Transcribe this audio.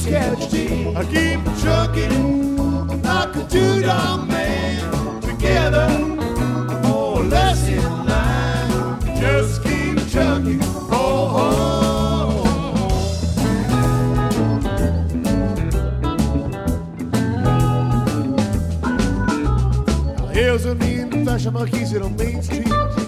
casualty. I keep trucking like a two-dog man. Together, more or less in line. Just keep trucking. Oh, oh, oh. Here's a mean fashion marquise on Main Street.